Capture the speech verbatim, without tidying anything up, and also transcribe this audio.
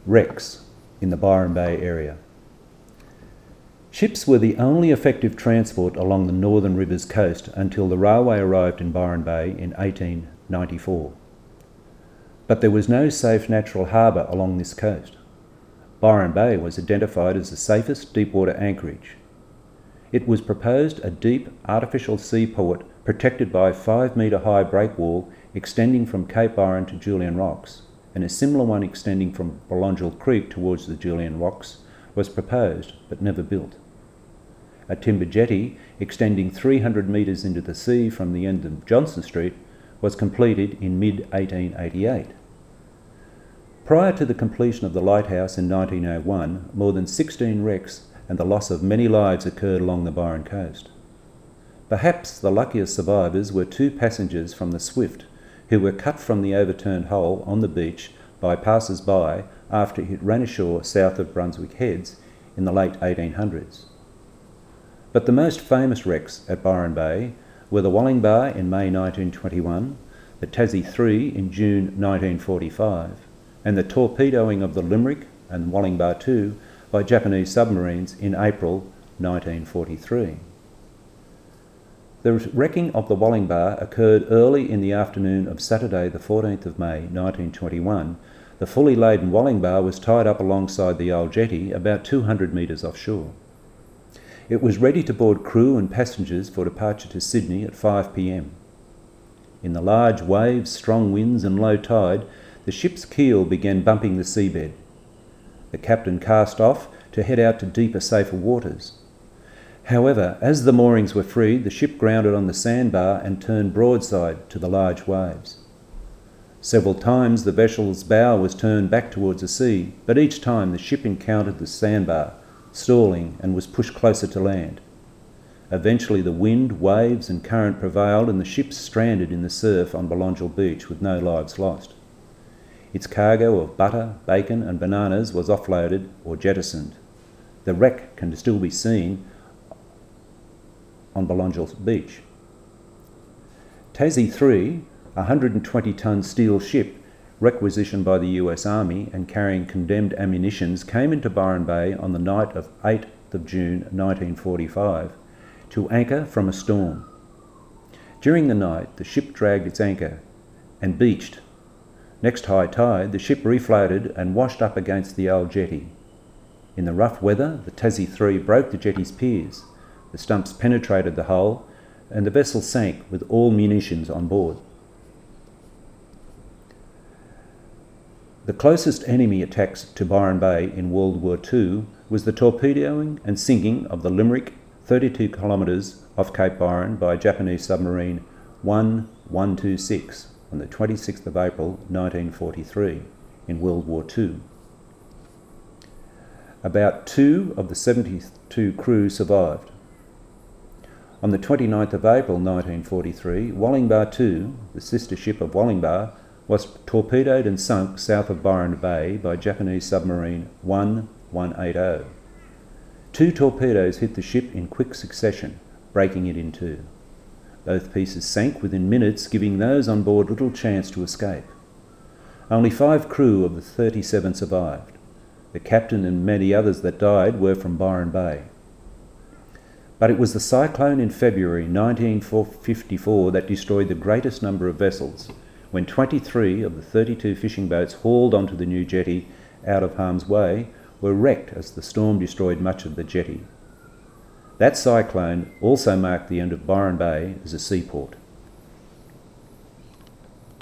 wrecks in the Byron Bay area. Ships were the only effective transport along the Northern Rivers coast until the railway arrived in Byron Bay in eighteen ninety-four. But there was no safe natural harbour along this coast. Byron Bay was identified as the safest deepwater anchorage. It was proposed a deep artificial seaport protected by a five metre high breakwall extending from Cape Byron to Julian Rocks, and a similar one extending from Belongil Creek towards the Julian Rocks was proposed but never built. A timber jetty extending three hundred metres into the sea from the end of Johnson Street was completed in mid eighteen eighty-eight. Prior to the completion of the lighthouse in nineteen oh one, more than sixteen wrecks and the loss of many lives occurred along the Byron coast. Perhaps the luckiest survivors were two passengers from the Swift who were cut from the overturned hull on the beach by passers-by after it ran ashore south of Brunswick Heads in the late eighteen hundreds. But the most famous wrecks at Byron Bay were the Wallingbah in May nineteen twenty-one, the Tassie three in June nineteen forty-five, and the torpedoing of the Limerick and Wallingbah two by Japanese submarines in April nineteen forty-three. The wrecking of the Wallingbah occurred early in the afternoon of Saturday the fourteenth of May nineteen twenty-one. The fully laden Wallingbah was tied up alongside the old jetty about two hundred metres offshore. It was ready to board crew and passengers for departure to Sydney at five p m. In the large waves, strong winds and low tide, the ship's keel began bumping the seabed. The captain cast off to head out to deeper, safer waters. However, as the moorings were freed, the ship grounded on the sandbar and turned broadside to the large waves. Several times the vessel's bow was turned back towards the sea, but each time the ship encountered the sandbar, stalling, and was pushed closer to land. Eventually the wind, waves and current prevailed and the ship stranded in the surf on Belongil Beach with no lives lost. Its cargo of butter, bacon and bananas was offloaded or jettisoned. The wreck can still be seen on Belongil Beach. Tassie three, a one hundred twenty tonne steel ship requisitioned by the U S Army and carrying condemned ammunitions, came into Byron Bay on the night of eighth of June nineteen forty-five to anchor from a storm. During the night, the ship dragged its anchor and beached. Next high tide, the ship refloated and washed up against the old jetty. In the rough weather, the Tassie three broke the jetty's piers. The stumps penetrated the hull and the vessel sank with all munitions on board. The closest enemy attacks to Byron Bay in World War Two was the torpedoing and sinking of the Limerick, thirty-two kilometres off Cape Byron, by Japanese submarine one one two six on the twenty-sixth of April nineteen forty-three in World War Two. About two of the seventy-two crew survived. On the twenty-ninth of April nineteen forty-three, Wallingbah two, the sister ship of Wallingbah, was torpedoed and sunk south of Byron Bay by Japanese submarine one one eight zero. Two torpedoes hit the ship in quick succession, breaking it in two. Both pieces sank within minutes, giving those on board little chance to escape. Only five crew of the thirty-seven survived. The captain and many others that died were from Byron Bay. But it was the cyclone in February nineteen fifty-four that destroyed the greatest number of vessels, when twenty-three of the thirty-two fishing boats hauled onto the new jetty out of harm's way were wrecked as the storm destroyed much of the jetty. That cyclone also marked the end of Byron Bay as a seaport.